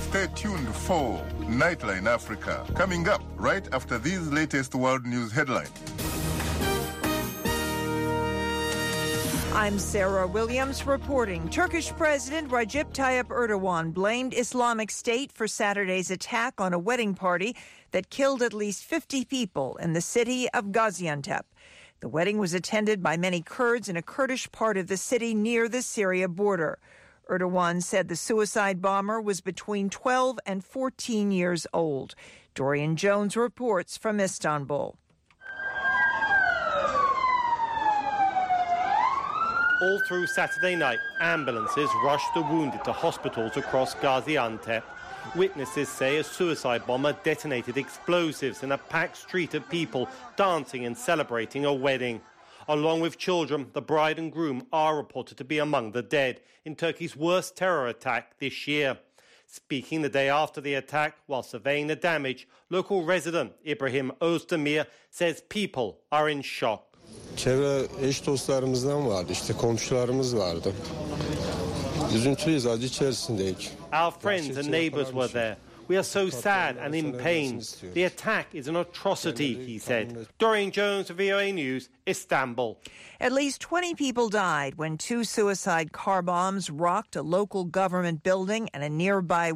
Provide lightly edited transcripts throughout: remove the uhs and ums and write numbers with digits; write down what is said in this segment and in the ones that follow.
Stay tuned for Nightline Africa, coming up right after these latest world news headlines. I'm Sarah Williams reporting. Turkish President Recep Tayyip Erdogan blamed Islamic State for Saturday's attack on a wedding party that killed at least 50 people in the city of Gaziantep. The wedding was attended by many Kurds in a Kurdish part of the city near the Syria border. Erdogan said the suicide bomber was between 12 and 14 years old. Dorian Jones reports from Istanbul. All through Saturday night, ambulances rushed the wounded to hospitals across Gaziantep. Witnesses say a suicide bomber detonated explosives in a packed street of people dancing and celebrating a wedding. Along with children, the bride and groom are reported to be among the dead in Turkey's worst terror attack this year. Speaking the day after the attack while surveying the damage, local resident Ibrahim Özdemir says people are in shock. Çevre eş dostlarımızdan vardı, işte komşularımız vardı. Üzüntülüyüz, acı içerisindeyik. Our friends and neighbours were there. We are so sad and in pain. The attack is an atrocity, he said. Dorian Jones, VOA News, Istanbul. At least 20 people died when two suicide car bombs rocked a local government building and a nearby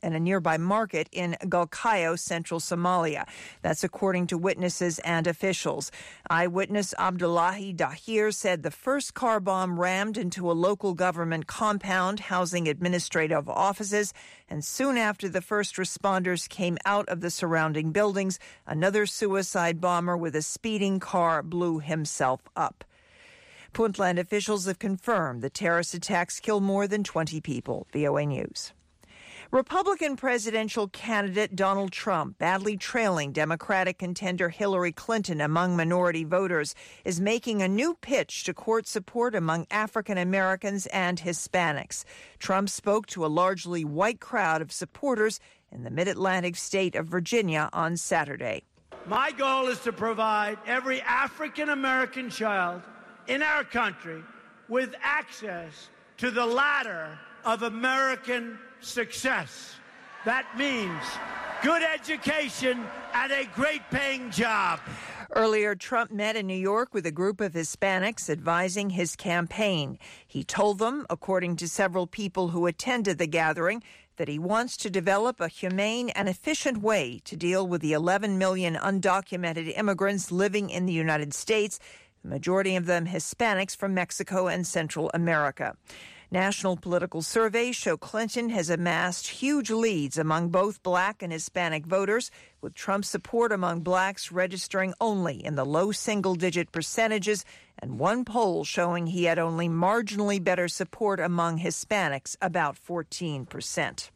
market in Galkayo, central Somalia. That's according to witnesses and officials. Eyewitness Abdullahi Dahir said the first car bomb rammed into a local government compound housing administrative offices, and soon after the first responders came out of the surrounding buildings, another suicide bomber with a speeding car blew himself up. Puntland officials have confirmed the terrorist attacks killed more than 20 people. VOA News. Republican presidential candidate Donald Trump, badly trailing Democratic contender Hillary Clinton among minority voters, is making a new pitch to court support among African Americans and Hispanics. Trump spoke to a largely white crowd of supporters in the mid-Atlantic state of Virginia on Saturday. My goal is to provide every African American child in our country with access to the ladder of American success. That means good education and a great paying job. Earlier, Trump met in New York with a group of Hispanics advising his campaign. He told them, according to several people who attended the gathering, that he wants to develop a humane and efficient way to deal with the 11 million undocumented immigrants living in the United States, the majority of them Hispanics from Mexico and Central America. National political surveys show Clinton has amassed huge leads among both black and Hispanic voters, with Trump's support among blacks registering only in the low single-digit percentages, and one poll showing he had only marginally better support among Hispanics, about 14%.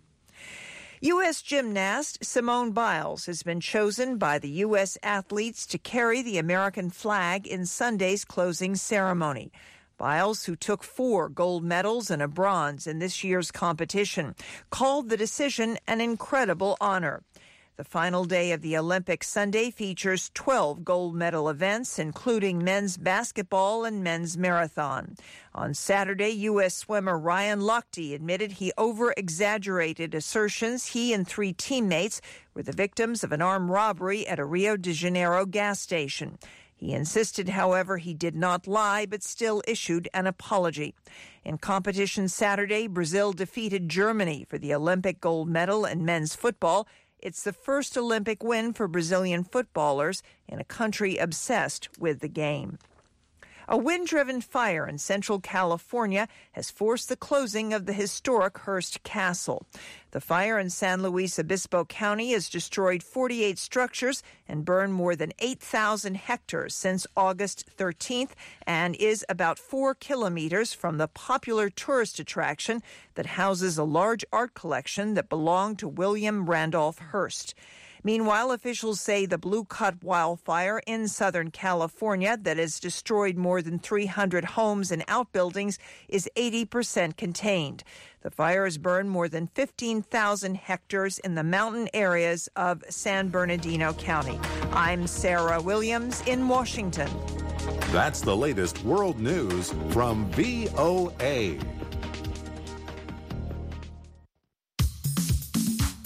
U.S. gymnast Simone Biles has been chosen by the U.S. athletes to carry the American flag in Sunday's closing ceremony. Biles, who took 4 gold medals and a bronze in this year's competition, called the decision an incredible honor. The final day of the Olympics Sunday features 12 gold medal events, including men's basketball and men's marathon. On Saturday, U.S. swimmer Ryan Lochte admitted he over-exaggerated assertions he and 3 teammates were the victims of an armed robbery at a Rio de Janeiro gas station. He insisted, however, he did not lie, but still issued an apology. In competition Saturday, Brazil defeated Germany for the Olympic gold medal in men's football. It's the first Olympic win for Brazilian footballers in a country obsessed with the game. A wind-driven fire in central California has forced the closing of the historic Hearst Castle. The fire in San Luis Obispo County has destroyed 48 structures and burned more than 8,000 hectares since August 13th and is about 4 kilometers from the popular tourist attraction that houses a large art collection that belonged to William Randolph Hearst. Meanwhile, officials say the Blue Cut wildfire in Southern California that has destroyed more than 300 homes and outbuildings is 80% contained. The fire has burned more than 15,000 hectares in the mountain areas of San Bernardino County. I'm Sarah Williams in Washington. That's the latest world news from VOA.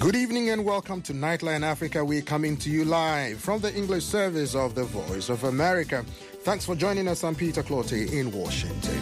Good evening and welcome to Nightline Africa. We're coming to you live from the English service of the Voice of America. Thanks for joining us. I'm Peter Clottey in Washington.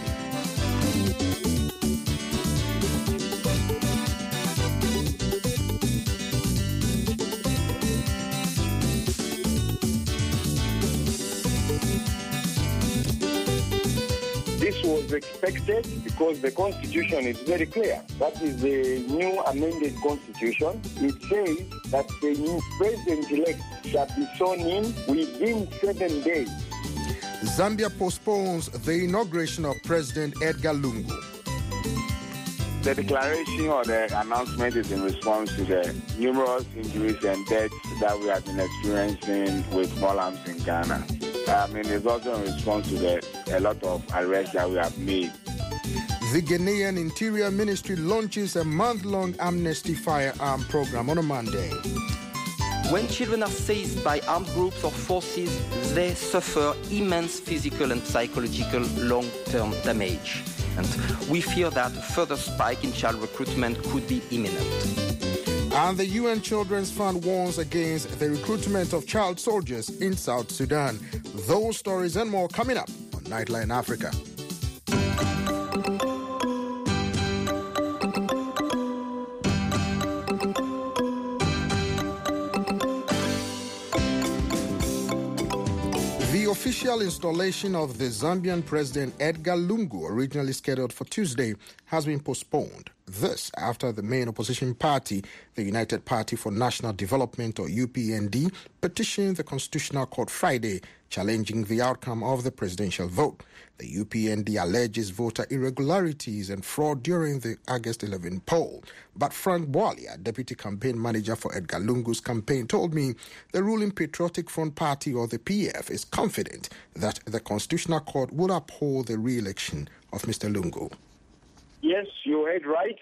This was expected because the Constitution is very clear. That is the new amended Constitution. It says that the new president-elect shall be sworn in within 7 days. Zambia postpones the inauguration of President Edgar Lungu. The declaration or the announcement is in response to the numerous injuries and deaths that we have been experiencing with small arms in Ghana. It's also in response to a lot of arrests that we have made. The Ghanaian Interior Ministry launches a month-long amnesty firearm program on a Monday. When children are seized by armed groups or forces, they suffer immense physical and psychological long-term damage. And we fear that a further spike in child recruitment could be imminent. And the UN Children's Fund warns against the recruitment of child soldiers in South Sudan. Those stories and more coming up on Nightline Africa. The official installation of the Zambian President Edgar Lungu, originally scheduled for Tuesday, has been postponed. This after the main opposition party, the United Party for National Development, or UPND, petitioned the Constitutional Court Friday, challenging the outcome of the presidential vote. The UPND alleges voter irregularities and fraud during the August 11 poll. But Frank Bwalia, deputy campaign manager for Edgar Lungu's campaign, told me the ruling Patriotic Front Party, or the PF, is confident that the Constitutional Court will uphold the re-election of Mr. Lungu. Yes, you heard right.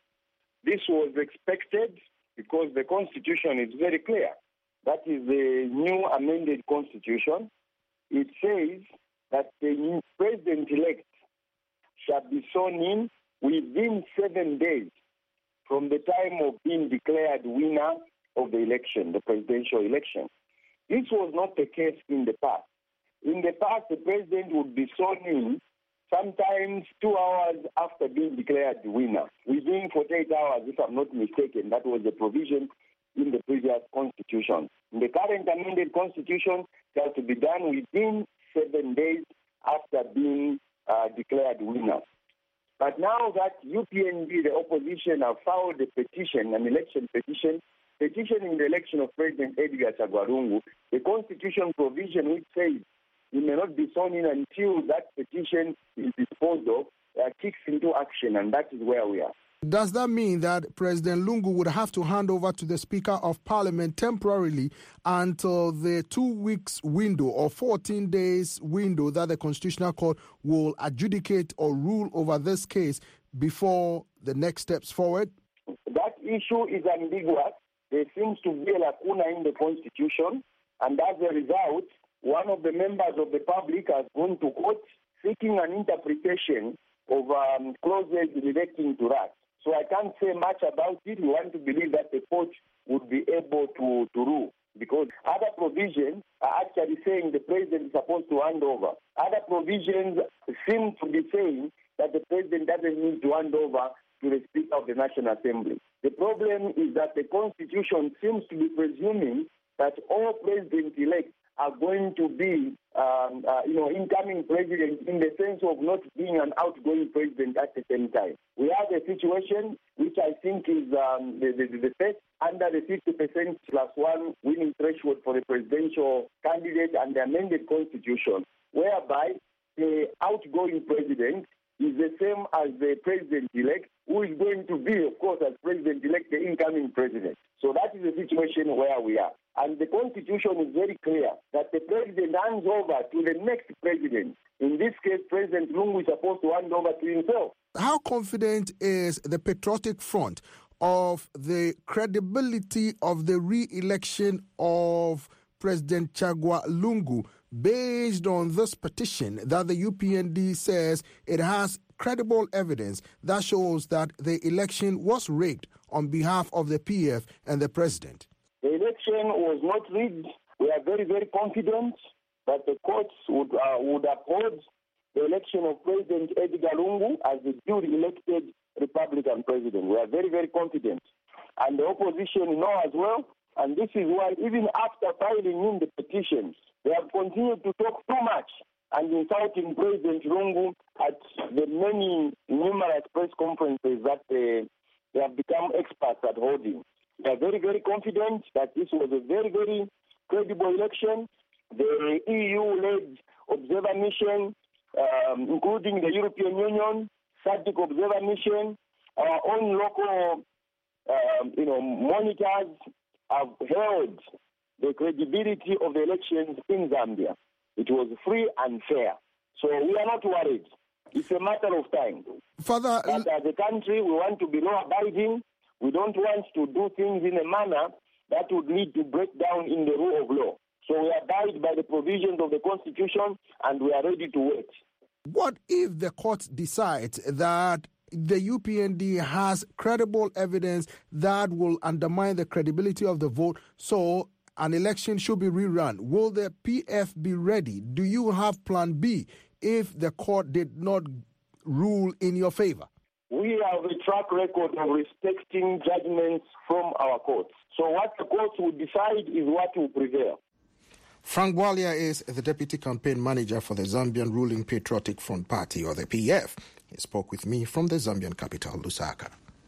This was expected because the Constitution is very clear. That is the new amended Constitution. It says that the new president-elect shall be sworn in within 7 days from the time of being declared winner of the election, the presidential election. This was not the case in the past. In the past, the president would be sworn in sometimes 2 hours after being declared the winner. Within 48 hours, if I'm not mistaken, that was the provision in the previous constitution. In the current amended constitution, it has to be done within 7 days after being declared winner. But now that UPND, the opposition, have filed a petition, an election petition, petitioning the election of President Edgar Chagwa Lungu, the constitution provision which says he may not be sworn in until that petition is disposed of, kicks into action, and that is where we are. Does that mean that President Lungu would have to hand over to the Speaker of Parliament temporarily until the 2 weeks window or 14 days window that the Constitutional Court will adjudicate or rule over this case before the next steps forward? That issue is ambiguous. There seems to be a lacuna in the Constitution, and as a result, one of the members of the public has gone to court seeking an interpretation of clauses relating to that. So I can't say much about it. We want to believe that the court would be able to rule, because other provisions are actually saying the president is supposed to hand over. Other provisions seem to be saying that the president doesn't need to hand over to the Speaker of the National Assembly. The problem is that the Constitution seems to be presuming that all president-elects are going to be, incoming president, in the sense of not being an outgoing president at the same time. We have a situation which I think is the first under the 50% plus one winning threshold for the presidential candidate and the amended constitution, whereby the outgoing president is the same as the president-elect, who is going to be, of course, as president-elect, the incoming president. So that is the situation where we are. And the Constitution is very clear that the president hands over to the next president. In this case, President Lungu is supposed to hand over to himself. How confident is the Patriotic Front of the credibility of the re-election of President Chagwa Lungu based on this petition that the UPND says it has credible evidence that shows that the election was rigged on behalf of the PF and the president? The election was not rigged. We are very, very confident that the courts would uphold the election of President Edgar Lungu as the duly elected Republican president. We are very, very confident. And the opposition know as well. And this is why even after filing in the petitions, they have continued to talk too much and insulting President Lungu at the many numerous press conferences that they have become experts at holding. We are very, very confident that this was a very, very credible election. The EU-led observer mission, including the European Union, SADC observer mission, our own local, monitors have held the credibility of the elections in Zambia. It was free and fair. So we are not worried. It's a matter of time. Father, but as a country, we want to be law-abiding. We don't want to do things in a manner that would lead to breakdown in the rule of law. So we abide by the provisions of the Constitution, and we are ready to wait. What if the court decides that the UPND has credible evidence that will undermine the credibility of the vote, so an election should be rerun? Will the PF be ready? Do you have plan B if the court did not rule in your favor? We have a track record of respecting judgments from our courts. So what the courts will decide is what will prevail. Frank Bwalia is the deputy campaign manager for the Zambian ruling Patriotic Front Party, or the PF. He spoke with me from the Zambian capital, Lusaka.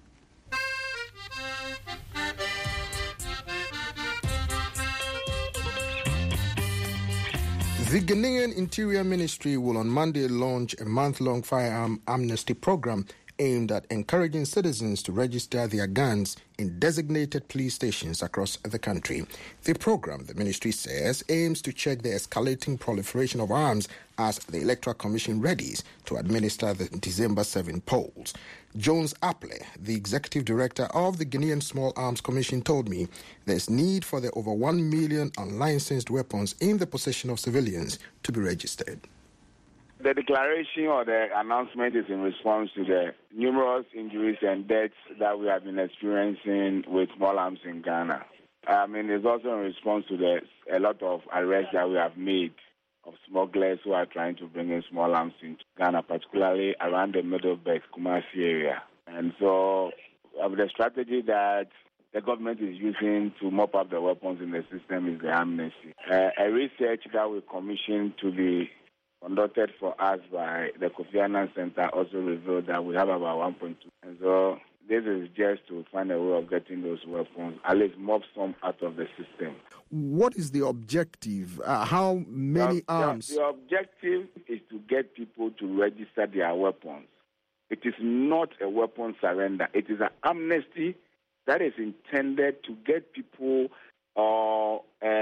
The Ghanaian Interior Ministry will on Monday launch a month-long firearm amnesty program aimed at encouraging citizens to register their guns in designated police stations across the country. The program, the ministry says, aims to check the escalating proliferation of arms as the Electoral Commission readies to administer the December 7 polls. Jones Aple, the executive director of the Ghanaian Small Arms Commission, told me there's need for the over 1 million unlicensed weapons in the possession of civilians to be registered. The declaration or the announcement is in response to the numerous injuries and deaths that we have been experiencing with small arms in Ghana. It's also in response to a lot of arrests that we have made of smugglers who are trying to bring in small arms into Ghana, particularly around the Middle Belt, Kumasi area. And so the strategy that the government is using to mop up the weapons in the system is the amnesty. A research that we commissioned to be conducted for us by the Kofi Annan Center also revealed that we have about 1.2. And so this is just to find a way of getting those weapons, at least mop some out of the system. What is the objective? How many arms? The objective is to get people to register their weapons. It is not a weapon surrender. It is an amnesty that is intended to get people or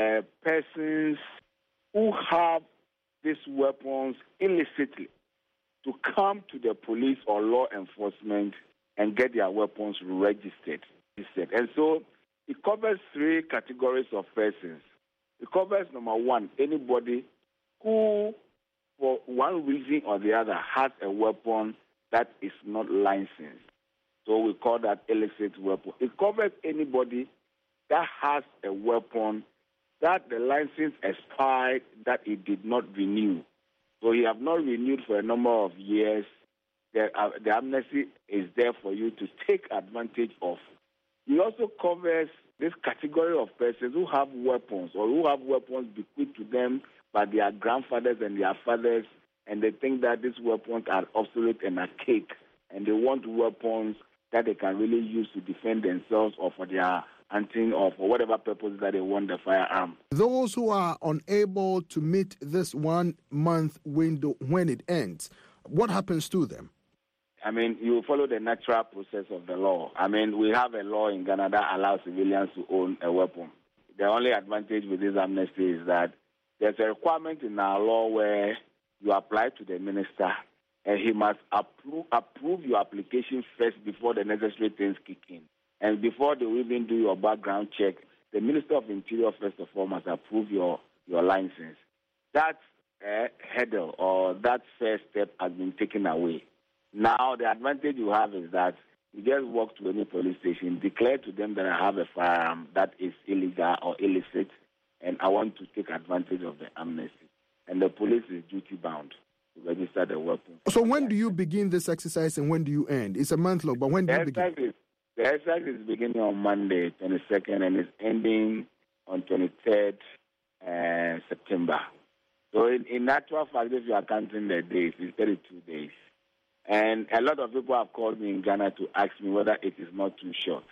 persons who have these weapons illicitly to come to the police or law enforcement and get their weapons registered. And so it covers 3 categories of persons. It covers, number 1, anybody who, for one reason or the other, has a weapon that is not licensed. So we call that illicit weapon. It covers anybody that has a weapon that the license expired, that it did not renew. So you have not renewed for a number of years. The amnesty is there for you to take advantage of. It also covers this category of persons who have weapons or who have weapons bequeathed to them by their grandfathers and their fathers, and they think that these weapons are obsolete and archaic, and they want weapons that they can really use to defend themselves or for their hunting or for whatever purpose that they want the firearm. Those who are unable to meet this 1 month window when it ends, what happens to them? You follow the natural process of the law. We have a law in Ghana that allows civilians to own a weapon. The only advantage with this amnesty is that there's a requirement in our law where you apply to the minister and he must approve your application first before the necessary things kick in. And before they will even do your background check, the Minister of Interior, first of all, must approve your license. That hurdle or that first step has been taken away. Now, the advantage you have is that you just walk to any police station, declare to them that I have a firearm that is illegal or illicit, and I want to take advantage of the amnesty. And the police is duty-bound to register the weapon. So when do you begin this exercise and when do you end? It's a month long, but when do you begin? The exercise is beginning on Monday, 22nd, and is ending on 23rd September. So in actual fact, if you are counting the days, it's 32 days. And a lot of people have called me in Ghana to ask me whether it is not too short.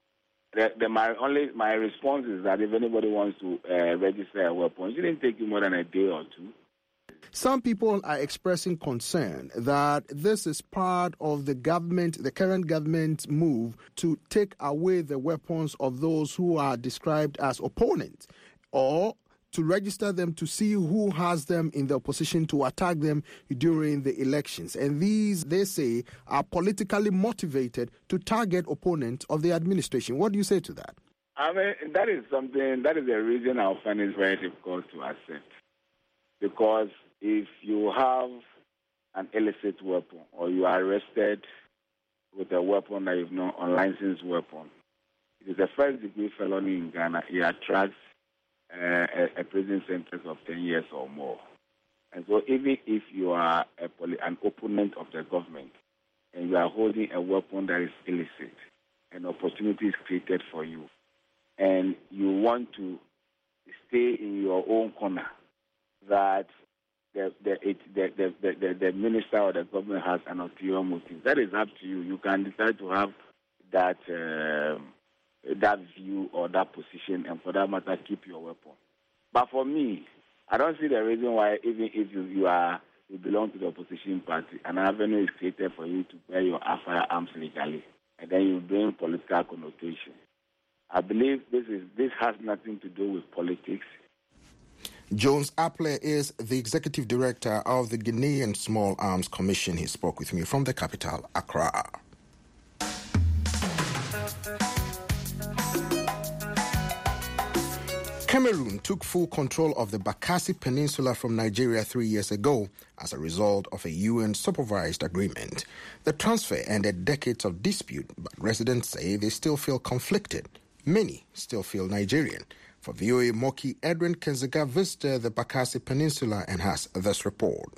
My response is that if anybody wants to register a weapon, it shouldn't take you more than a day or two. Some people are expressing concern that this is part of the current government's move to take away the weapons of those who are described as opponents, or to register them to see who has them in the opposition to attack them during the elections. And these, they say, are politically motivated to target opponents of the administration. What do you say to that? I mean, that is a reason I find it very difficult to accept. Because if you have an illicit weapon or you are arrested with a weapon that is not an unlicensed weapon, it is a first-degree felony in Ghana. It attracts a prison sentence of 10 years or more. And so even if you are an opponent of the government and you are holding a weapon that is illicit, an opportunity is created for you, and you want to stay in your own corner, that the minister or the government has an ulterior motive. That is up to you. You can decide to have that view or that position, and for that matter, keep your weapon. But for me, I don't see the reason why, even if you belong to the opposition party, an avenue is created for you to bear your firearms legally, and then you bring political connotation. I believe this has nothing to do with politics. Jones Aple is the executive director of the Ghanaian Small Arms Commission. He spoke with me from the capital, Accra. Cameroon took full control of the Bakassi Peninsula from Nigeria 3 years ago as a result of a UN-supervised agreement. The transfer ended decades of dispute, but residents say they still feel conflicted. Many still feel Nigerian. For VOA Moki, Edwin Kenziga visited the Bakassi Peninsula and has this report.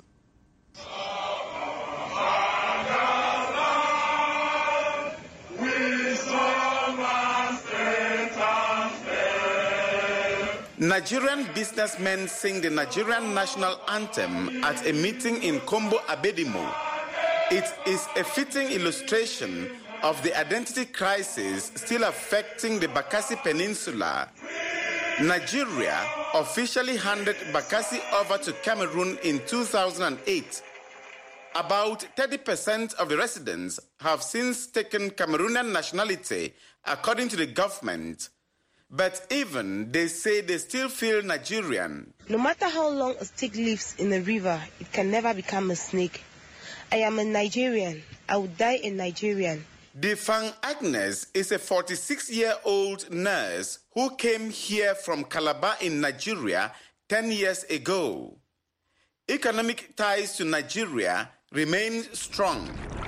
Nigerian businessmen sing the Nigerian national anthem at a meeting in Kombo Abedimo. It is a fitting illustration of the identity crisis still affecting the Bakassi Peninsula. Nigeria officially handed Bakassi over to Cameroon in 2008. About 30% of the residents have since taken Cameroonian nationality, according to the government. But even they say they still feel Nigerian. No matter how long a stick lives in a river, it can never become a snake. I am a Nigerian. I will die a Nigerian. Defang Agnes is a 46-year-old nurse who came here from Calabar in Nigeria 10 years ago. Economic ties to Nigeria remain strong.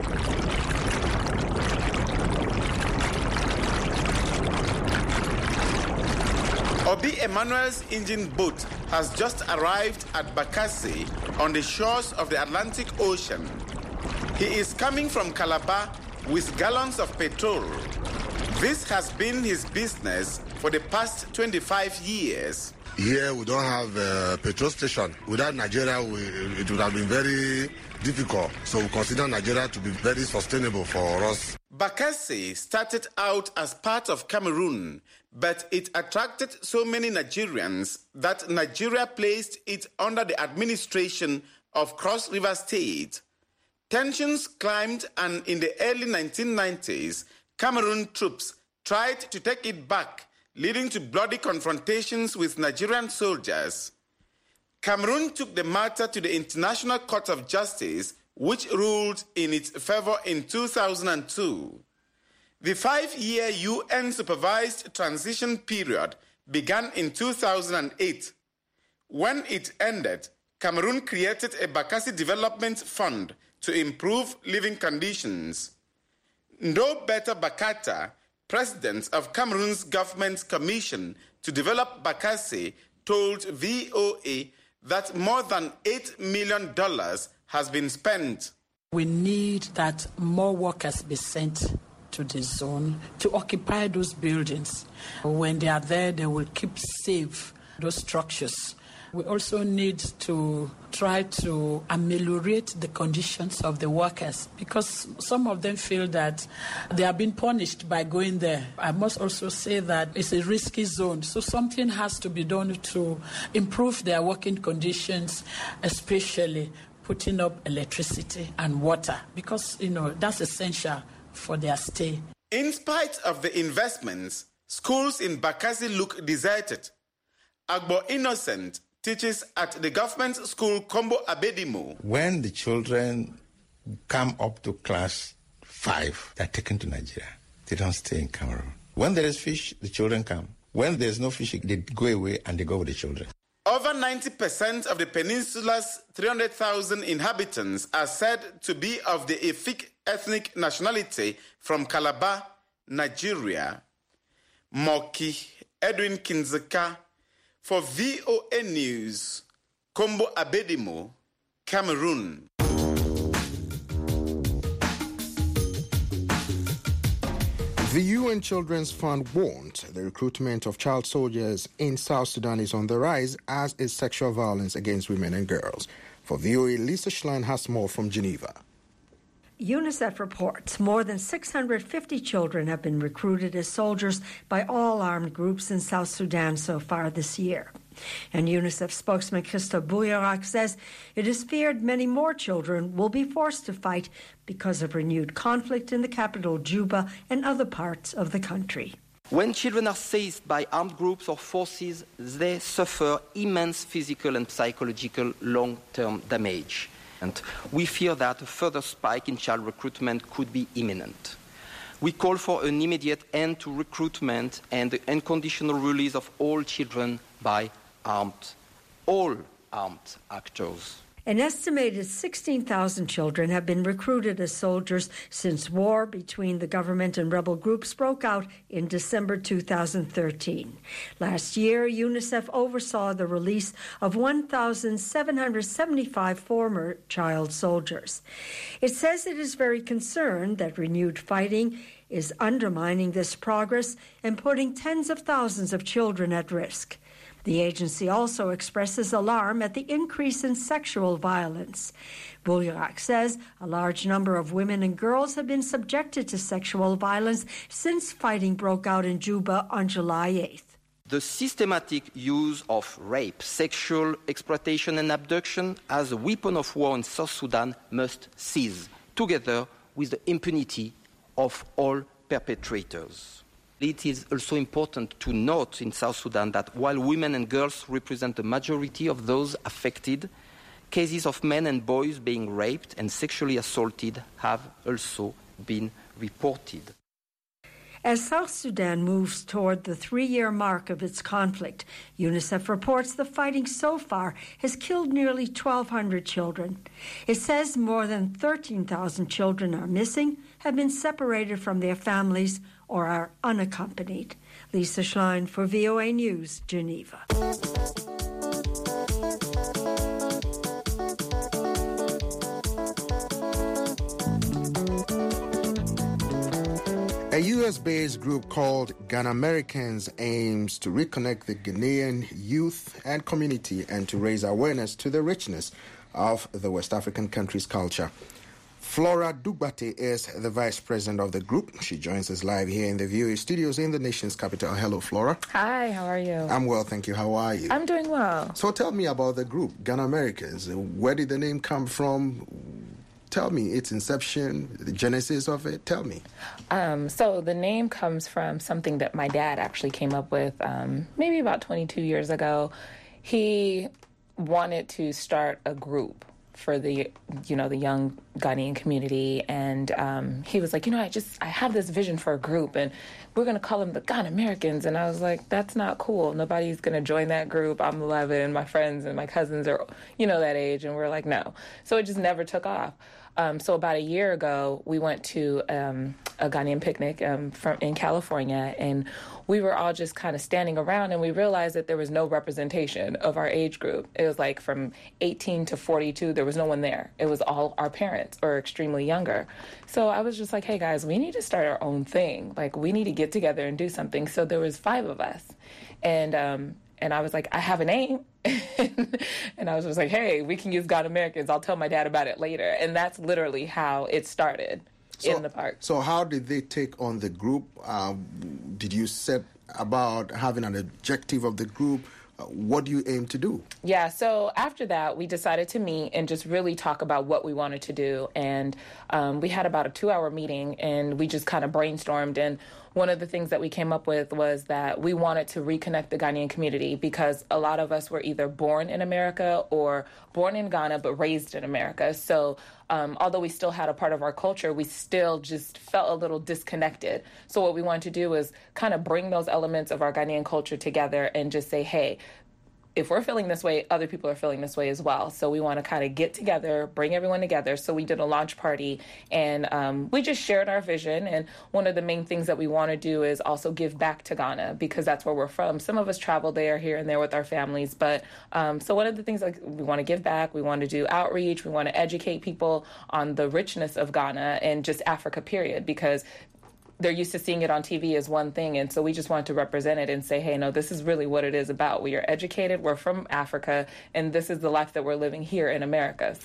Obi Emmanuel's engine boat has just arrived at Bakassi on the shores of the Atlantic Ocean. He is coming from Calabar with gallons of petrol. This has been his business for the past 25 years. Here we don't have a petrol station. Without Nigeria, it would have been very difficult. So we consider Nigeria to be very sustainable for us. Bakassi started out as part of Cameroon, but it attracted so many Nigerians that Nigeria placed it under the administration of Cross River State. Tensions climbed, and in the early 1990s, Cameroon troops tried to take it back, leading to bloody confrontations with Nigerian soldiers. Cameroon took the matter to the International Court of Justice, which ruled in its favor in 2002. The 5-year UN-supervised transition period began in 2008. When it ended, Cameroon created a Bakassi Development Fund to improve living conditions. Ndobeta Bakata, president of Cameroon's government commission to develop Bakassi, told VOA that more than $8 million has been spent. We need that more workers be sent to the zone to occupy those buildings. When they are there, they will keep safe those structures. We also need to try to ameliorate the conditions of the workers because some of them feel that they are being punished by going there. I must also say that it's a risky zone, so something has to be done to improve their working conditions, especially putting up electricity and water because, that's essential for their stay. In spite of the investments, schools in Bakassi look deserted. Agbo Innocent teaches at the government school Kombo Abedimo. When the children come up to class 5, they're taken to Nigeria. They don't stay in Cameroon. When there is fish, the children come. When there's no fish, they go away and they go with the children. Over 90% of the peninsula's 300,000 inhabitants are said to be of the Efik ethnic nationality from Calabar, Nigeria. Moki Edwin Kinzeka for VOA News, Kombo Abedimo, Cameroon. The UN Children's Fund warned the recruitment of child soldiers in South Sudan is on the rise, as is sexual violence against women and girls. For VOA, Lisa Schlein has more from Geneva. UNICEF reports more than 650 children have been recruited as soldiers by all armed groups in South Sudan so far this year. And UNICEF spokesman Christo Bouyarak says it is feared many more children will be forced to fight because of renewed conflict in the capital, Juba, and other parts of the country. When children are seized by armed groups or forces, they suffer immense physical and psychological long-term damage. And we fear that a further spike in child recruitment could be imminent. We call for an immediate end to recruitment and the unconditional release of all children by all armed actors. An estimated 16,000 children have been recruited as soldiers since war between the government and rebel groups broke out in December 2013. Last year, UNICEF oversaw the release of 1,775 former child soldiers. It says it is very concerned that renewed fighting is undermining this progress and putting tens of thousands of children at risk. The agency also expresses alarm at the increase in sexual violence. Bouyarak says a large number of women and girls have been subjected to sexual violence since fighting broke out in Juba on July 8th. The systematic use of rape, sexual exploitation and abduction as a weapon of war in South Sudan must cease, together with the impunity of all perpetrators. It is also important to note in South Sudan that while women and girls represent the majority of those affected, cases of men and boys being raped and sexually assaulted have also been reported. As South Sudan moves toward the 3-year mark of its conflict, UNICEF reports the fighting so far has killed nearly 1,200 children. It says more than 13,000 children are missing, have been separated from their families, or are unaccompanied. Lisa Schlein for VOA News, Geneva. A U.S.-based group called Ghana Americans aims to reconnect the Ghanaian youth and community and to raise awareness to the richness of the West African country's culture. Flora Dugbate is the vice president of the group. She joins us live here in the VOA studios in the nation's capital. Hello, Flora. Hi, how are you? I'm well, thank you. How are you? I'm doing well. So tell me about the group, Ghana Americans. Where did the name come from? Tell me its inception, the genesis of it. Tell me. So the name comes from something that my dad actually came up with maybe about 22 years ago. He wanted to start a group for the young Ghanaian community, and he was like, I have this vision for a group, and we're going to call them the Ghana Americans. And I was like, that's not cool. Nobody's going to join that group. I'm 11. My friends and my cousins are, that age, and we're like, no. So it just never took off. So about a year ago, we went to a Ghanaian picnic in California, and we were all just kind of standing around, and we realized that there was no representation of our age group. It was like from 18 to 42, there was no one there. It was all our parents or extremely younger. So I was just like, hey guys, we need to start our own thing. Like, we need to get together and do something. So there was 5 of us. And I was like, I have a name. And I was just like, hey, we can use Ghana Americans. I'll tell my dad about it later. And that's literally how it started in the park. So how did they take on the group? Did you set about having an objective of the group? What do you aim to do? Yeah, so after that, we decided to meet and just really talk about what we wanted to do. And we had about a 2-hour meeting, and we just kind of brainstormed. And one of the things that we came up with was that we wanted to reconnect the Ghanaian community, because a lot of us were either born in America or born in Ghana but raised in America. So although we still had a part of our culture, we still just felt a little disconnected. So what we wanted to do was kind of bring those elements of our Ghanaian culture together and just say, hey, if we're feeling this way, other people are feeling this way as well. So we want to kind of get together, bring everyone together. So we did a launch party, and we just shared our vision. And one of the main things that we want to do is also give back to Ghana, because that's where we're from. Some of us travel there, here and there with our families. But so one of the things, like, we want to give back, we want to do outreach, we want to educate people on the richness of Ghana and just Africa, period, because they're used to seeing it on TV as one thing. And so we just wanted to represent it and say, hey, no, this is really what it is about. We are educated, we're from Africa, and this is the life that we're living here in America.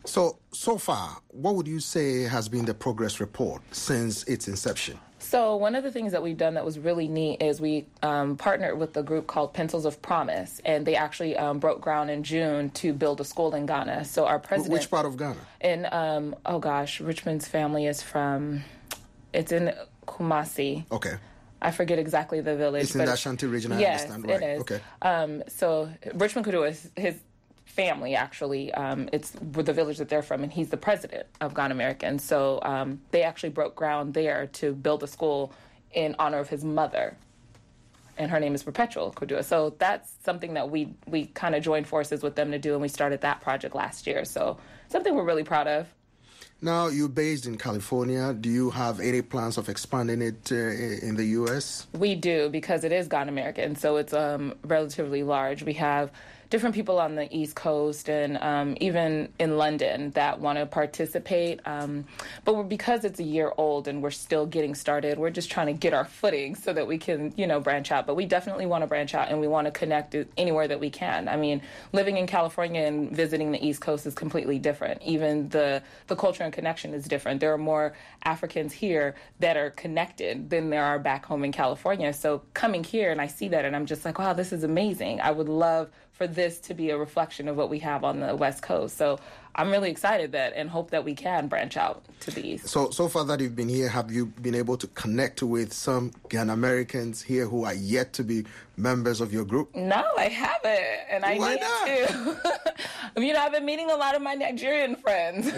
So far, what would you say has been the progress report since its inception? So one of the things that we've done that was really neat is we partnered with a group called Pencils of Promise, and they actually broke ground in June to build a school in Ghana. So our president... Which part of Ghana? In, Richmond's family is from... It's in Kumasi. Okay. I forget exactly the village. It's in the Ashanti region, I understand. Right. It is. Okay. So Richmond Kudu is his family, actually. It's the village that they're from, and he's the president of Ghana Americans. So they actually broke ground there to build a school in honor of his mother. And her name is Perpetual Kudua. So that's something that we kind of joined forces with them to do, and we started that project last year. So something we're really proud of. Now, you're based in California. Do you have any plans of expanding it in the U.S.? We do, because it is Ghana American, so it's relatively large. We have different people on the East Coast and even in London that want to participate. But because it's a year old and we're still getting started, we're just trying to get our footing so that we can, branch out. But we definitely want to branch out, and we want to connect anywhere that we can. I mean, living in California and visiting the East Coast is completely different. Even the culture and connection is different. There are more Africans here that are connected than there are back home in California. So coming here, and I see that, and I'm just like, wow, this is amazing. I would love for this to be a reflection of what we have on the West Coast. So I'm really excited and hope that we can branch out to the East. So far that you've been here, have you been able to connect with some Ghana Americans here who are yet to be members of your group? No, I haven't, and I Why need not? to. I've been meeting a lot of my Nigerian friends,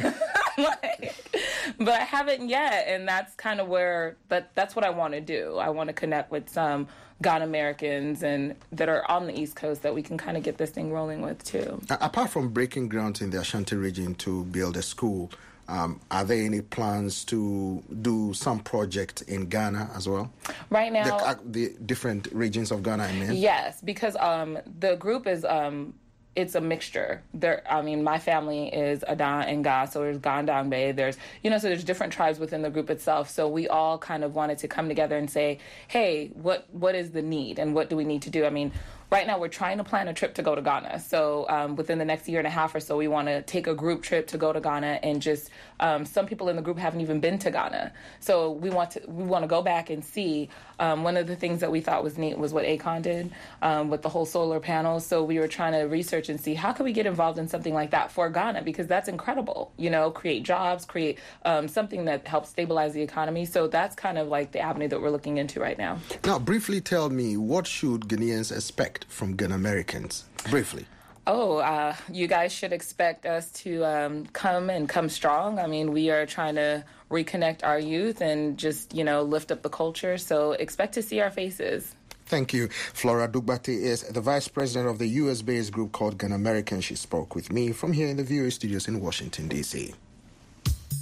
but I haven't yet, and that's kind of where, that's what I want to do. I want to connect with some Ghana Americans and that are on the East Coast that we can kind of get this thing rolling with too. Apart from breaking ground in the Ashanti region to build a school, are there any plans to do some project in Ghana as well? Right now, the different regions of Ghana, I mean. Yes, because the group is it's a mixture. My family is Adan and Ga, so there's Gandangbe. There's, so there's different tribes within the group itself. So we all kind of wanted to come together and say, hey, what is the need and what do we need to do? I mean, right now we're trying to plan a trip to go to Ghana. So within the next year and a half or so, we want to take a group trip to go to Ghana, and just some people in the group haven't even been to Ghana. So we want to go back and see. One of the things that we thought was neat was what Akon did with the whole solar panels. So we were trying to research and see how could we get involved in something like that for Ghana, because that's incredible. Create jobs, create something that helps stabilize the economy. So that's kind of like the avenue that we're looking into right now. Now, briefly tell me, what should Ghanaians expect from Ghana Americans? Briefly. You guys should expect us to come strong. I mean, we are trying to reconnect our youth and just, lift up the culture. So expect to see our faces. Thank you. Flora Dugbate is the vice president of the U.S.-based group called Ghana Americans. She spoke with me from here in the VOA studios in Washington, D.C.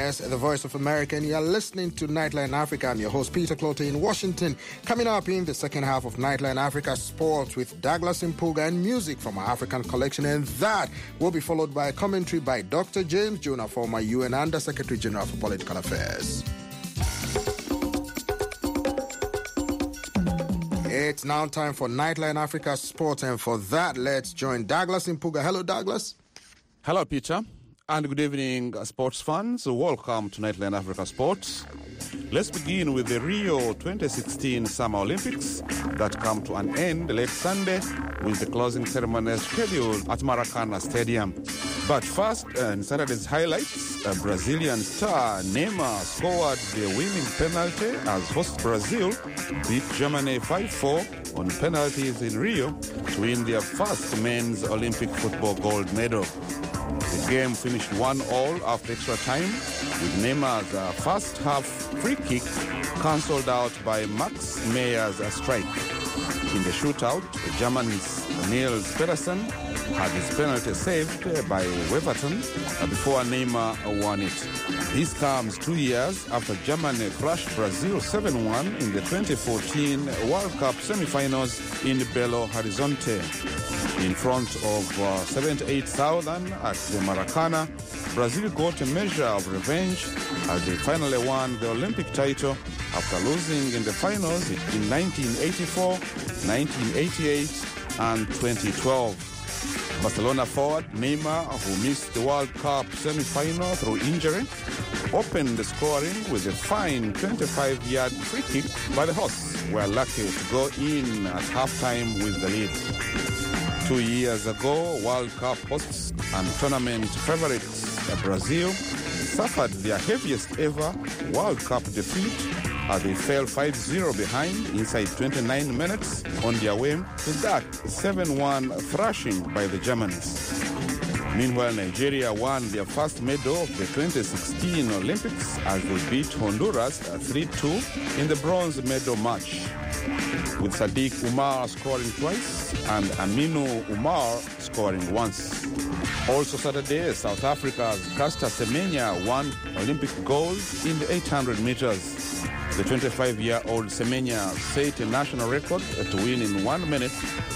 is the Voice of America, and you are listening to Nightline Africa. I'm your host, Peter Clote in Washington. Coming up in the second half of Nightline Africa, sports with Douglas Mpuga and music from our African collection, and that will be followed by a commentary by Dr. James Jonah, former UN Under Secretary General for Political Affairs. It's now time for Nightline Africa Sports, and for that, let's join Douglas Mpuga. Hello, Douglas. Hello, Peter, and good evening, sports fans. Welcome to Nightline Africa Sports. Let's begin with the Rio 2016 Summer Olympics that come to an end late Sunday with the closing ceremony scheduled at Maracana Stadium. But first, in Saturday's highlights, Brazilian star Neymar scored the winning penalty as host Brazil beat Germany 5-4 on penalties in Rio to win their first men's Olympic football gold medal. The game finished 1-1 after extra time, with Neymar's first half free kick cancelled out by Max Meyer's strike. In the shootout, Germany's Niels Pedersen had his penalty saved by Weverton before Neymar won it. This comes 2 years after Germany crushed Brazil 7-1 in the 2014 World Cup semi-finals in Belo Horizonte. In front of 78,000 at the Maracana, Brazil got a measure of revenge as they finally won the Olympic title after losing in the finals in 1984, 1988 and 2012. Barcelona forward Neymar, who missed the World Cup semi-final through injury, opened the scoring with a fine 25-yard free kick, but the hosts were lucky to go in at halftime with the lead. 2 years ago, World Cup hosts and tournament favorites Brazil suffered their heaviest ever World Cup defeat as they fell 5-0 behind inside 29 minutes on their way to that 7-1 thrashing by the Germans. Meanwhile, Nigeria won their first medal of the 2016 Olympics as they beat Honduras 3-2 in the bronze medal match, with Sadiq Umar scoring twice and Aminu Umar scoring once. Also Saturday, South Africa's Caster Semenya won Olympic gold in the 800 meters. The 25-year-old Semenya set a national record to win in 1 minute,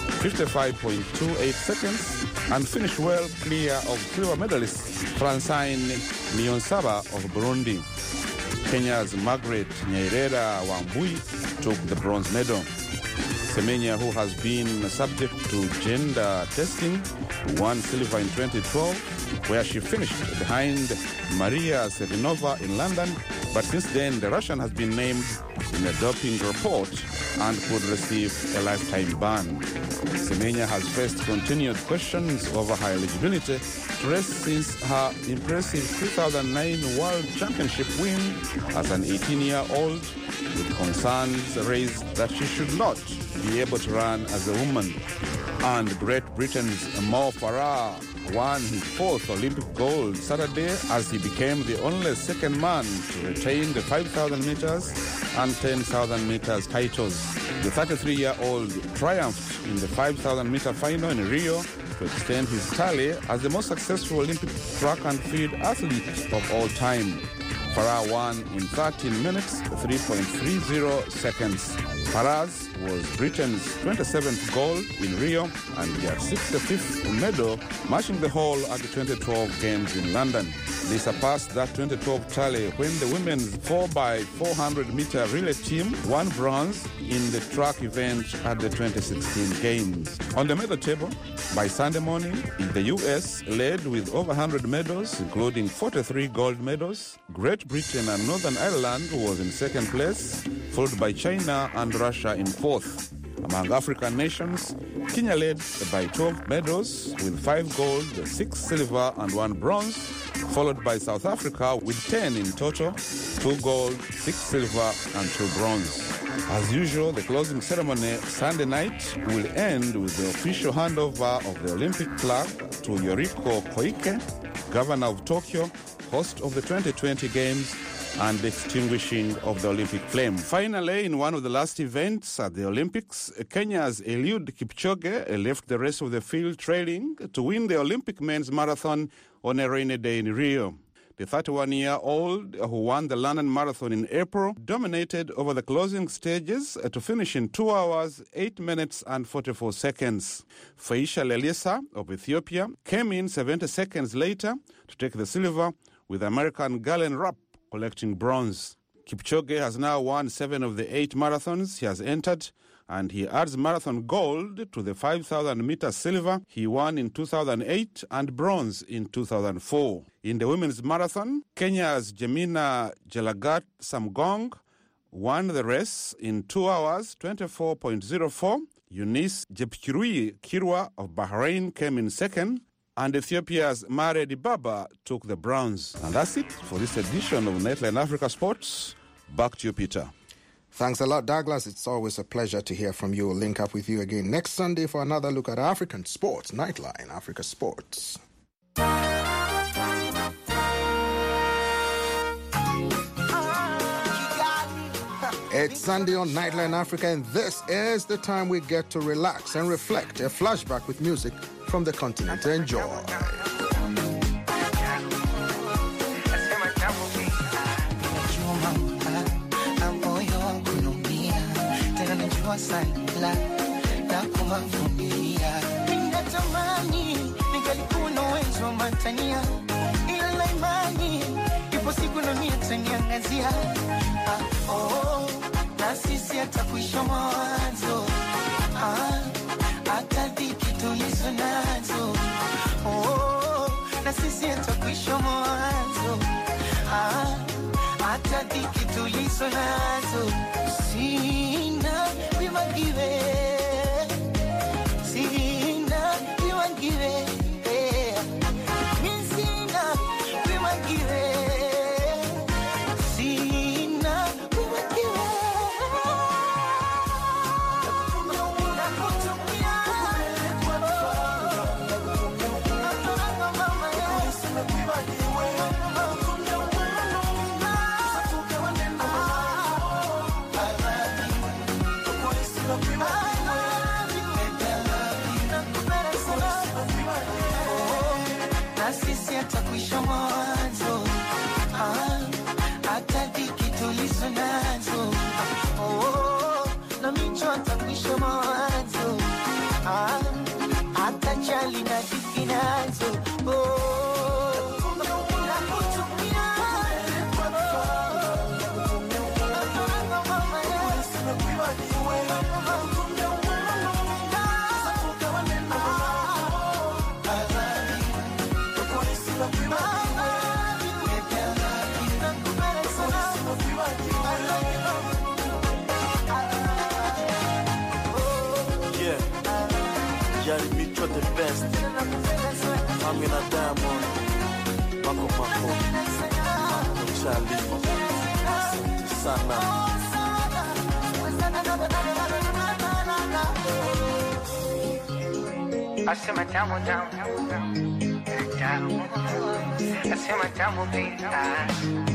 55.28 seconds, and finished well clear of silver medalist Francine Niyonsaba of Burundi. Kenya's Margaret Nyairera Wambui took the bronze medal. Semenya, who has been subject to gender testing, won silver in 2012, where she finished behind Maria Sevinova in London, but since then the Russian has been named in a doping report and could receive a lifetime ban. Semenya has faced continued questions over her eligibility to race since her impressive 2009 World Championship win as an 18-year-old, with concerns raised that she should not be able to run as a woman. And Great Britain's Mo Farah won his fourth Olympic gold Saturday as he became the only second man to retain the 5,000 meters and 10,000 meters titles. The 33-year-old triumphed in the 5,000 meter final in Rio to extend his tally as the most successful Olympic track and field athlete of all time. Farah won in 13 minutes, 3.30 seconds. Farah's was Britain's 27th gold in Rio and their 65th medal, matching the haul at the 2012 Games in London. They surpassed that 2012 tally when the women's 4x400 meter relay team won bronze in the track event at the 2016 Games. On the medal table, by Sunday morning, the U.S. led with over 100 medals, including 43 gold medals. Great Britain and Northern Ireland was in second place, followed by China and Russia in fourth. Among African nations, Kenya led by 12 medals with 5 gold, 6 silver and 1 bronze, followed by South Africa with 10 in total, 2 gold, 6 silver and 2 bronze. As usual, the closing ceremony Sunday night will end with the official handover of the Olympic flag to Yoriko Koike, governor of Tokyo, host of the 2020 Games, and the extinguishing of the Olympic flame. Finally, in one of the last events at the Olympics, Kenya's Eliud Kipchoge left the rest of the field trailing to win the Olympic men's marathon on a rainy day in Rio. The 31-year-old, who won the London Marathon in April, dominated over the closing stages to finish in 2 hours, 8 minutes and 44 seconds. Faisha Lelisa of Ethiopia came in 70 seconds later to take the silver, with American Galen Rupp collecting bronze. Kipchoge has now won 7 of the 8 marathons he has entered, and he adds marathon gold to the 5,000-meter silver he won in 2008 and bronze in 2004. In the women's marathon, Kenya's Jemina Jelagat Samgong won the race in 2 hours, 24.04. Eunice Jepchirui Kirwa of Bahrain came in second, and Ethiopia's Mare Dibaba took the bronze. And that's it for this edition of Nightline Africa Sports. Back to you, Peter. Thanks a lot, Douglas. It's always a pleasure to hear from you. We'll link up with you again next Sunday for another look at African sports. Nightline Africa Sports. It's Sunday on Nightline Africa, and this is the time we get to relax and reflect. A flashback with music from the continent. Enjoy. Na sisi atakuisha mwanzo, atadhiki tulizo nazo. Na sisi atakuisha mwanzo, atadhiki tulizo nazo. Sina wimagiwe, sina wimagiwe, sina wimagiwe. Atakuisha mwanzo, atadhiki tulizo nazo. Na micho atakuisha mwanzo, atajali na dhiki nazo. Yari Micho the best. I'm in a diamond. Mako Charlie Sana. I see my down, down. I see my down, baby.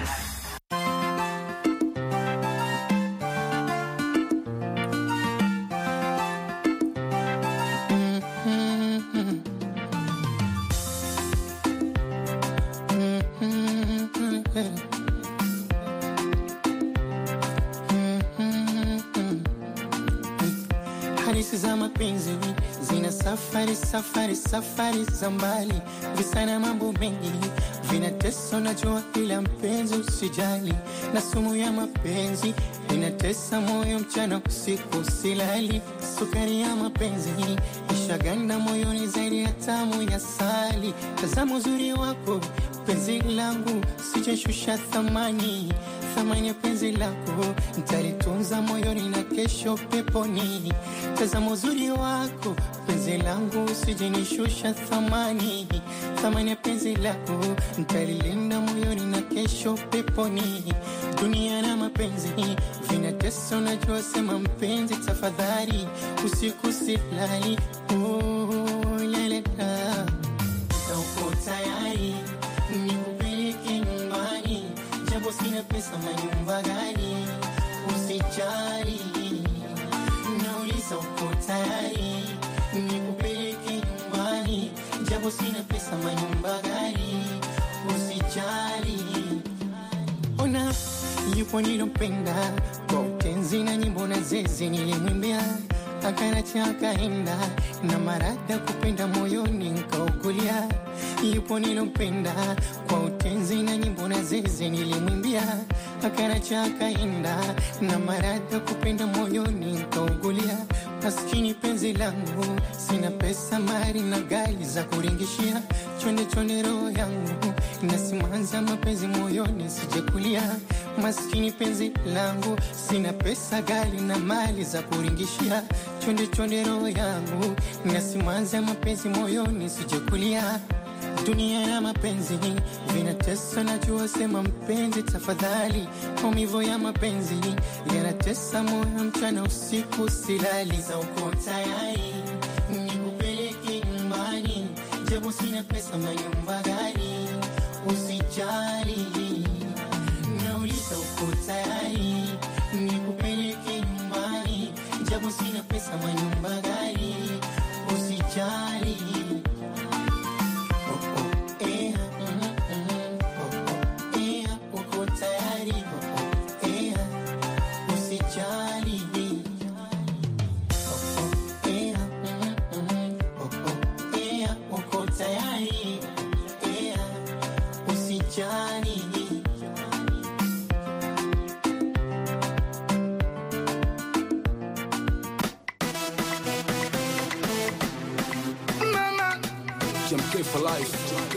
Safari za mbali, visa na mambo mengi vinatesa, najua kila mpenzi usijali, na sumu ya mapenzi inatesa moyo mchana usiku silali. Sukari ya mapenzi ishaganda moyoni zaidi ya tamu ya sali. Tazama uzuri wako penzi langu, sijashusha thamani ya penzi lako, nitalitunza moyoni na kesho peponi. Tazama uzuri wako penzi langu, usijinishusha thamani ya penzi lako, nitalilinda moyoni na kesho peponi. Dunia na mapenzi vinatesa, najua sema mpenzi tafadhali, usiku silali. Lelela, uko tayari nikupeleke nyumbani, japo sina pesa manyumba gani, usijali. Nauliza uko tayari nikupeleke nyumbani, japo sina pesa manyumba gani, usijali. yupo nilompenda kwa utenzi na nyimbo na zeze nilimwimbia, akanacha akaenda na marada kupenda moyoni nkaukulia. Yupo nilompenda kwa utenzi na nyimbo na zeze nilimwimbia, akanacha akaenda na marada kupenda moyoni nkaukulia. Maskini penzi langu, sina pesa mari na gali za kuringishia, chonde chonde roho yangu nasimanza mapenzi moyoni sijekulia. Maskini penzi langu, sina pesa gali na mali za kuringishia, chonde chonde roho yangu nasimanza mapenzi moyoni sijekulia. Dunia ya mapenzi vinatesa, najua sema mpenzi tafadhali. Maumivu ya mapenzi yanatesa moyo, mchana usiku silali. Za uko tayari nikupeleke nyumbani, japo sina pesa manyumba gani, usijali. Nauliza uko tayari nikupeleke nyumbani, japo sina pesa manyumba gani, usijali. For life.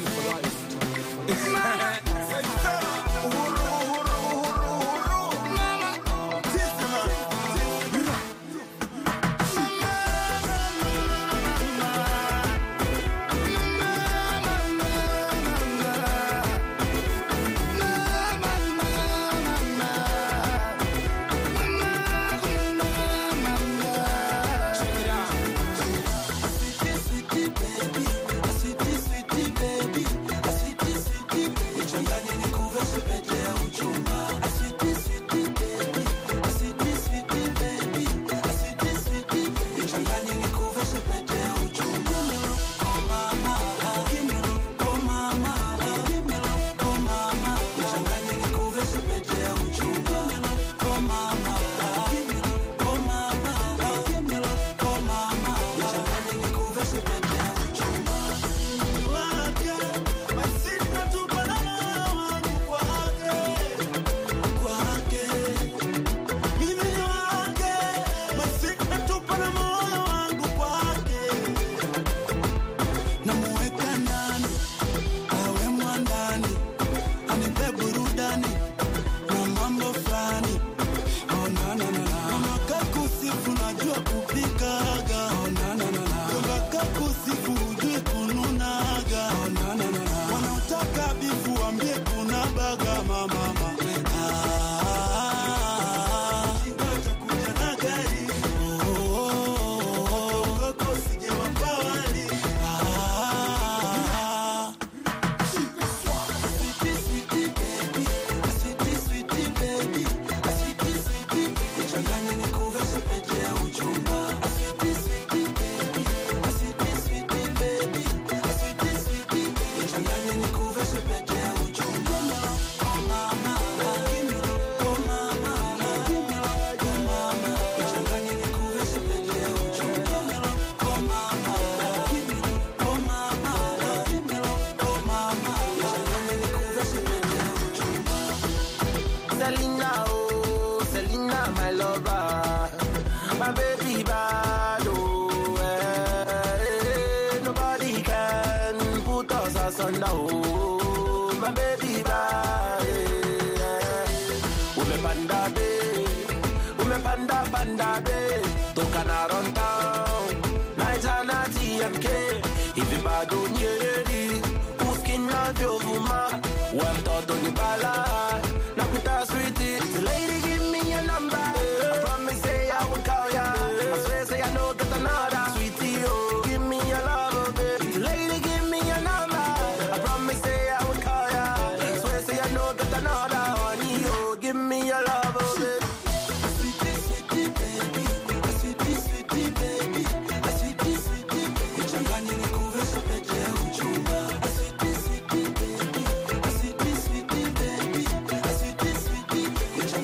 Lady, give me your number. I promise say I will call ya. I swear say I know get another. Sweetie, oh, give me your love, oh, baby. Lady, give me your number. I promise say I will call ya. I swear say I know get another. Honey, oh, give me your love, oh, baby. Sweetie, sweetie, baby. Sweetie, sweetie, baby. Sweetie, sweetie, baby. Changani nikuve sepete uchumba. Sweetie, sweetie, baby. Sweetie, sweetie, baby. Sweetie, sweetie, baby.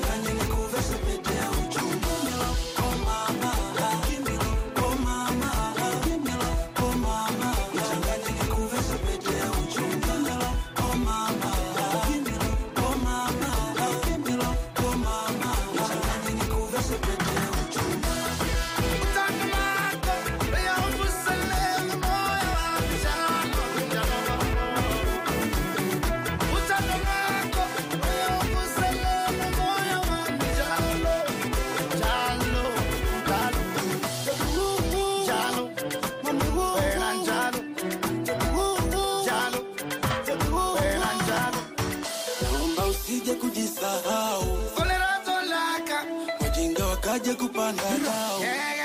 waje kupanga dao.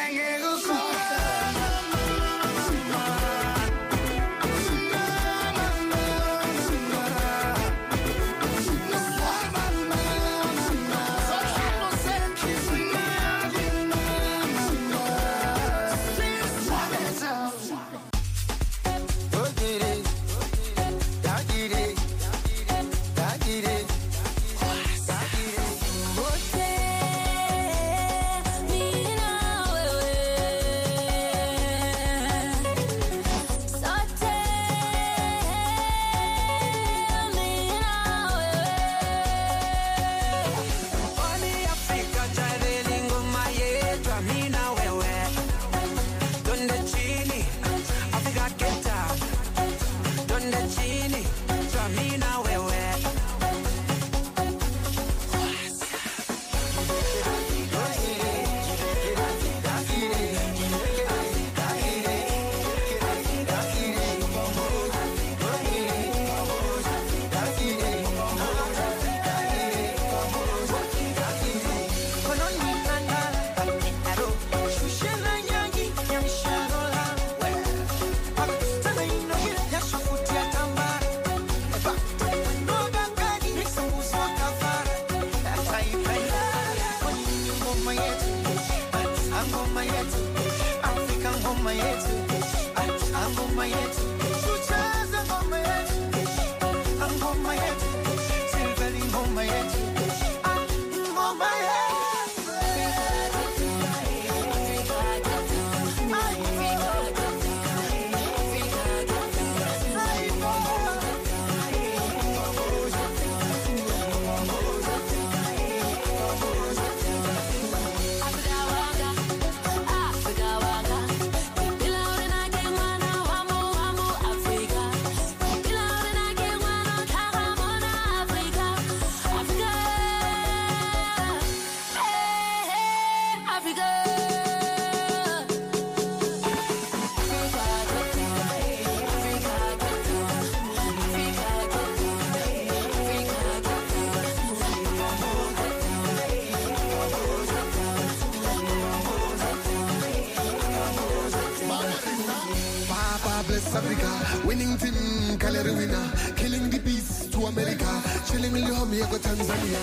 Africa, winning team, calorie winner, killing the peace to America, chilling in the home here to Tanzania.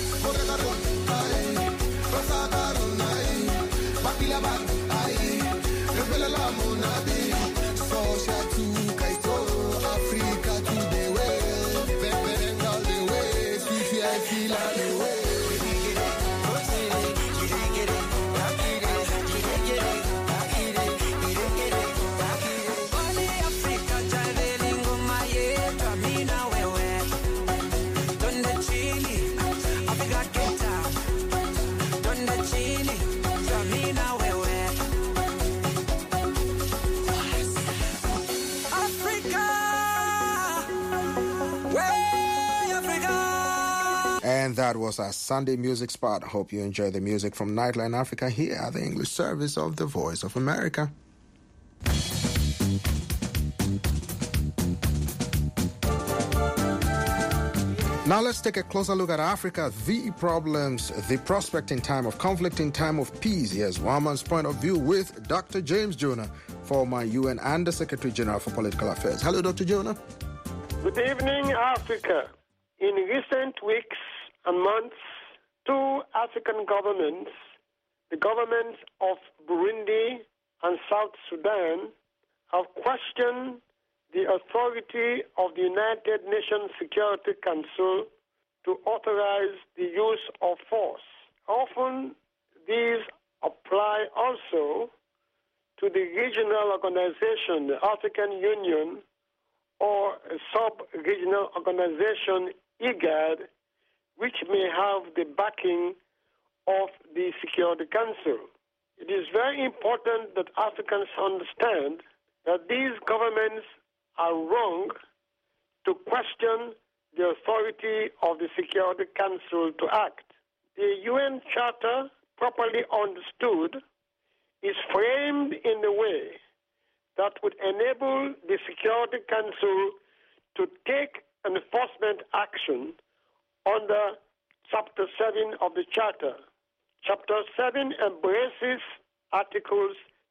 Social to Kaito, Africa to the way, Bang all the way, sweet I feel all the way. And that was our Sunday music spot. Hope you enjoy the music from Nightline Africa here at the English service of the Voice of America. Now let's take a closer look at Africa, the problems, the prospect in time of conflict, in time of peace. Here's one man's point of view with Dr. James Jonah, former UN Under Secretary General for Political Affairs. Hello, Dr. Jonah. Good evening, Africa. In recent weeks and months, two African governments, the governments of Burundi and South Sudan, have questioned the authority of the United Nations Security Council to authorize the use of force. Often these apply also to the regional organization, the African Union, or a sub-regional organization, IGAD, which may have the backing of the Security Council. It is very important that Africans understand that these governments are wrong to question the authority of the Security Council to act. The UN Charter, properly understood, is framed in a way that would enable the Security Council to take enforcement action under Chapter 7 of the Charter. Chapter 7 embraces Articles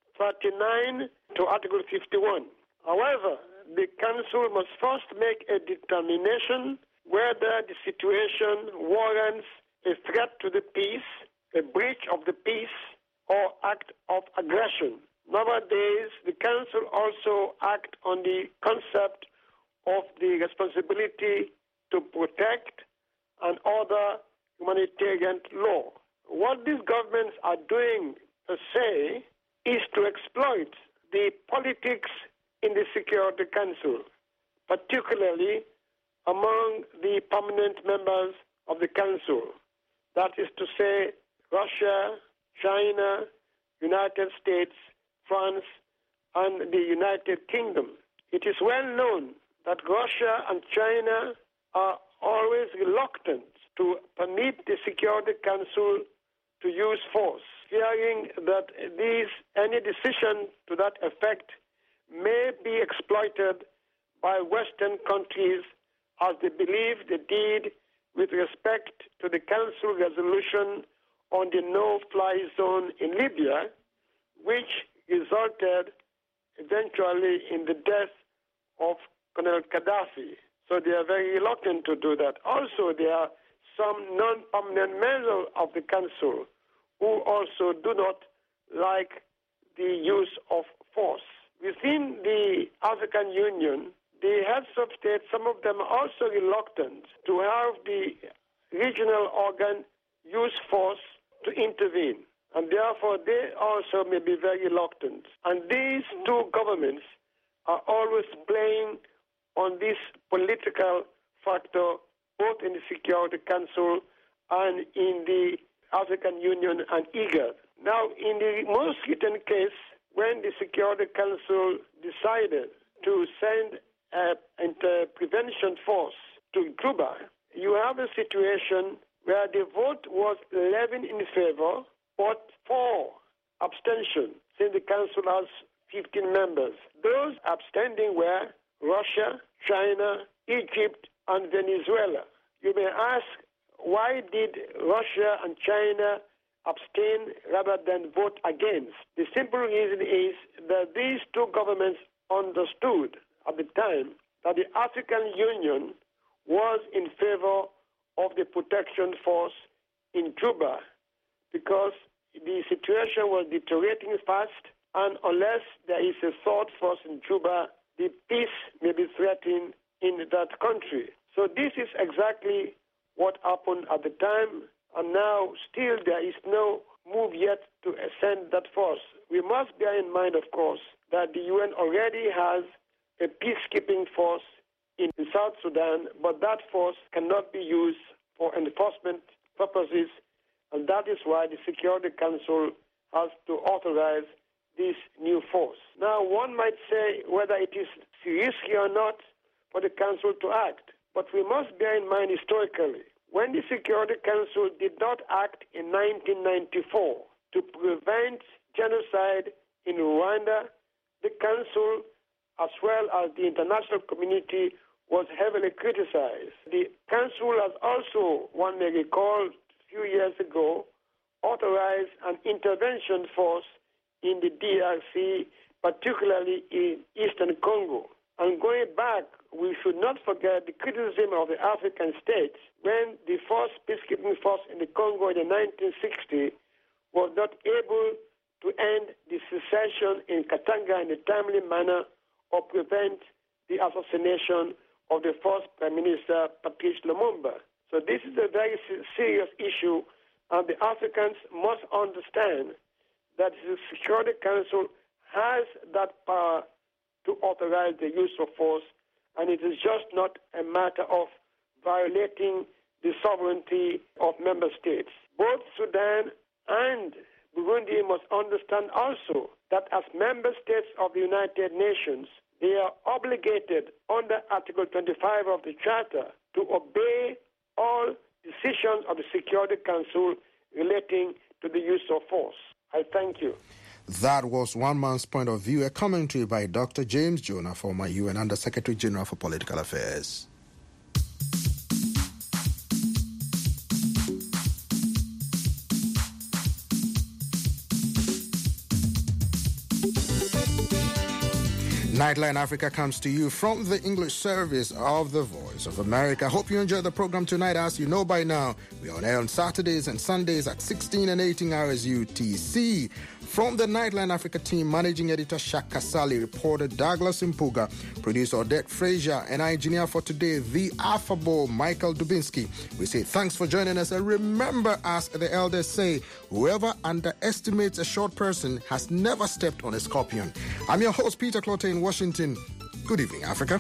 39 to Article 51. However, the Council must first make a determination whether the situation warrants a threat to the peace, a breach of the peace, or act of aggression. Nowadays, the Council also acts on the concept of the responsibility to protect and order humanitarian law. What these governments are doing, per se, is to exploit the politics in the Security Council, particularly among the permanent members of the Council. That is to say, Russia, China, United States, France, and the United Kingdom. It is well known that Russia and China are always reluctant to permit the Security Council to use force, fearing that any decision to that effect may be exploited by Western countries, as they believe they did with respect to the Council resolution on the no-fly zone in Libya, which resulted eventually in the death of Colonel Gaddafi. So they are very reluctant to do that. Also, there are some non-permanent members of the Council who also do not like the use of force. Within the African Union, the heads of state, some of them are also reluctant to have the regional organ use force to intervene. And therefore, they also may be very reluctant. And these two governments are always playing on this political factor, both in the Security Council and in the African Union and IGAD. Now, in the most recent case, when the Security Council decided to send a prevention force to Juba, you have a situation where the vote was 11 in favor, but 4 abstention, since the Council has 15 members. Those abstaining were Russia, China, Egypt, and Venezuela. You may ask, why did Russia and China abstain rather than vote against? The simple reason is that these two governments understood at the time that the African Union was in favor of the protection force in Juba, because the situation was deteriorating fast, and unless there is a third force in Juba, the peace may be threatened in that country. So this is exactly what happened at the time, and now still there is no move yet to send that force. We must bear in mind, of course, that the UN already has a peacekeeping force in South Sudan, but that force cannot be used for enforcement purposes, and that is why the Security Council has to authorize this new force. Now, one might say whether it is risky or not for the Council to act, but we must bear in mind historically, when the Security Council did not act in 1994 to prevent genocide in Rwanda, the Council, as well as the international community, was heavily criticized. The Council has also, one may recall, a few years ago, authorized an intervention force in the DRC, particularly in Eastern Congo. And going back, we should not forget the criticism of the African states when the first peacekeeping force in the Congo in the 1960s was not able to end the secession in Katanga in a timely manner or prevent the assassination of the first Prime Minister, Patrice Lumumba. So this is a very serious issue, and the Africans must understand that the Security Council has that power to authorize the use of force, and it is just not a matter of violating the sovereignty of member states. Both Sudan and Burundi must understand also that as member states of the United Nations, they are obligated under Article 25 of the Charter to obey all decisions of the Security Council relating to the use of force. I thank you. That was one man's point of view, a commentary by Dr. James Jonah, former UN Under-Secretary General for Political Affairs. Nightline Africa comes to you from the English service of the Voice of America. Hope you enjoyed the program tonight. As you know by now, we are on air on Saturdays and Sundays at 16 and 18 hours UTC. From the Nightline Africa team, Managing Editor Shaka Sali, reporter Douglas Impuga, producer Odette Frazier, and engineer for today, the affable Michael Dubinsky. We say thanks for joining us, and remember, as the elders say, whoever underestimates a short person has never stepped on a scorpion. I'm your host, Peter Clote in Washington. Good evening, Africa.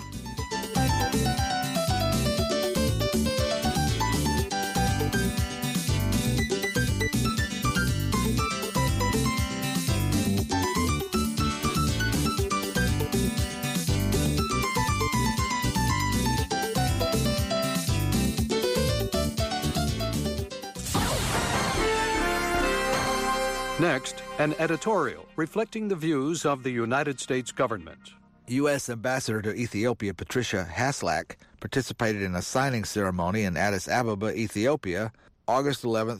Next, an editorial reflecting the views of the United States government. U.S. Ambassador to Ethiopia Patricia Haslak participated in a signing ceremony in Addis Ababa, Ethiopia, August 11,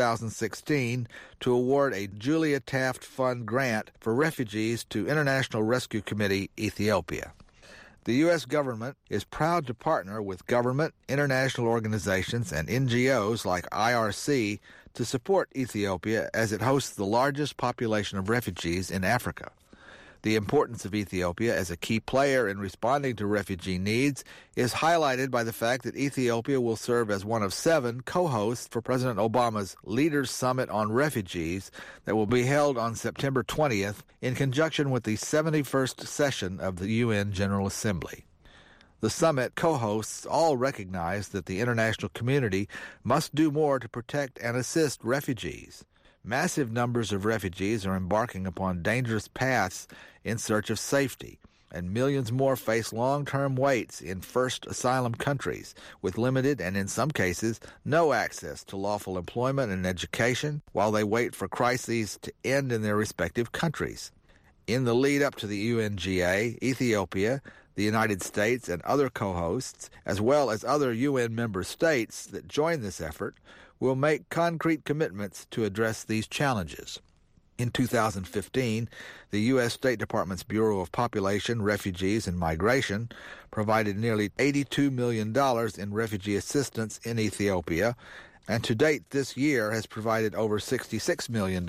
2016, to award a Julia Taft Fund grant for refugees to International Rescue Committee, Ethiopia. The U.S. government is proud to partner with government, international organizations, and NGOs like IRC to support Ethiopia as it hosts the largest population of refugees in Africa. The importance of Ethiopia as a key player in responding to refugee needs is highlighted by the fact that Ethiopia will serve as one of 7 co-hosts for President Obama's Leaders Summit on Refugees that will be held on September 20th in conjunction with the 71st session of the UN General Assembly. The summit co-hosts all recognize that the international community must do more to protect and assist refugees. Massive numbers of refugees are embarking upon dangerous paths in search of safety, and millions more face long-term waits in first asylum countries, with limited and, in some cases, no access to lawful employment and education while they wait for crises to end in their respective countries. In the lead up to the UNGA, Ethiopia, the United States, and other co-hosts, as well as other UN member states that join this effort, will make concrete commitments to address these challenges. In 2015, the U.S. State Department's Bureau of Population, Refugees, and Migration provided nearly $82 million in refugee assistance in Ethiopia, and to date this year has provided over $66 million.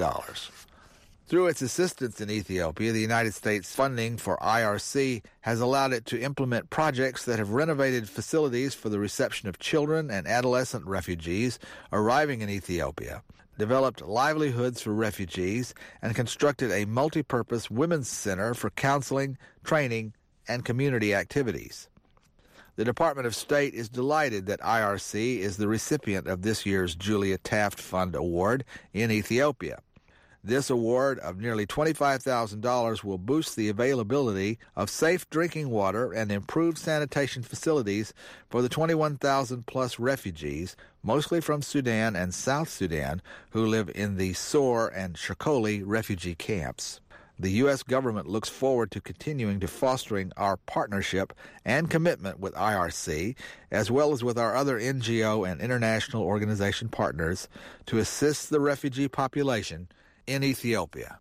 Through its assistance in Ethiopia, the United States funding for IRC has allowed it to implement projects that have renovated facilities for the reception of children and adolescent refugees arriving in Ethiopia, developed livelihoods for refugees, and constructed a multi-purpose women's center for counseling, training, and community activities. The Department of State is delighted that IRC is the recipient of this year's Julia Taft Fund Award in Ethiopia. This award of nearly $25,000 will boost the availability of safe drinking water and improved sanitation facilities for the 21,000-plus refugees, mostly from Sudan and South Sudan, who live in the Sor and Shirkoli refugee camps. The U.S. government looks forward to continuing to fostering our partnership and commitment with IRC, as well as with our other NGO and international organization partners, to assist the refugee population in Ethiopia.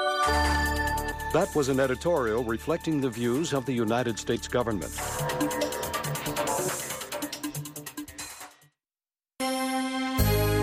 That was an editorial reflecting the views of the United States government.